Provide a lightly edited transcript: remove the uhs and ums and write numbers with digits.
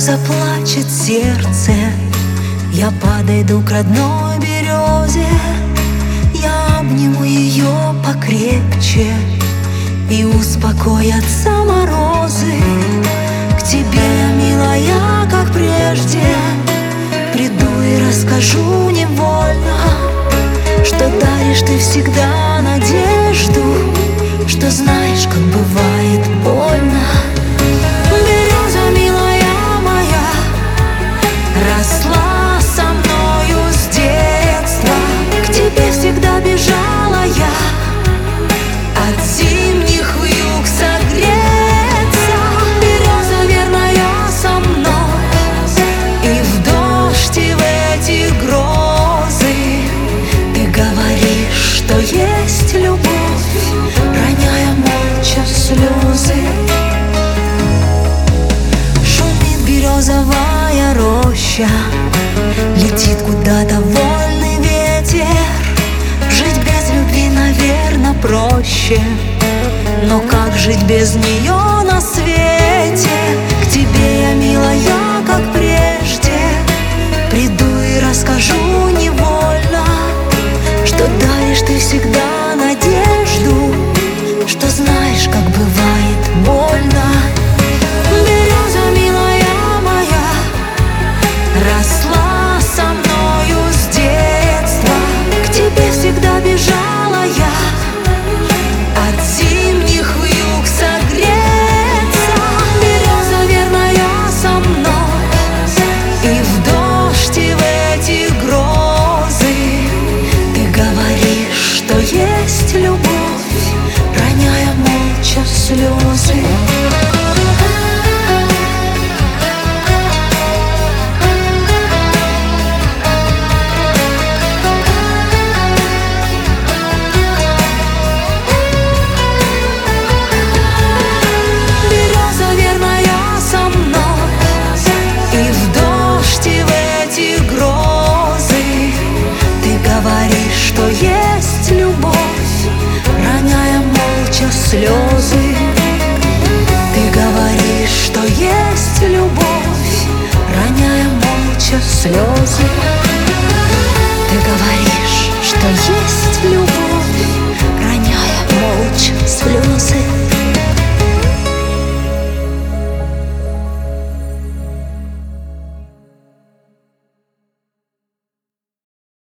заплачет сердце, я подойду к родной березе, я обниму ее покрепче, и успокоятся морозы. К тебе, милая, как прежде, приду и расскажу невольно, что даришь ты всегда надежду, что знаешь, как бывает больно. Береза, милая моя, росла со мною с детства, к тебе всегда бежала я, от зимних вьюг согреться. Береза верная со мной, и в дождь, и в эти грозы. Ты говоришь, что есть любовь, роняя молча слезы. Шумит березовая роща, летит куда-то вольный ветер. Жить без любви, наверно, проще, но как жить без нее на свете? К тебе я, милая, как прежде, приду и расскажу невольно, что даришь ты всегда надежду, что знаешь, как бывает больно. Береза, милая моя, росла со мною с детства, к тебе всегда бежала я, от зимних вьюг согреться. Береза верная со мной, и в дождь, и в эти грозы. Ты говоришь, что есть любовь, роняя молча слезы.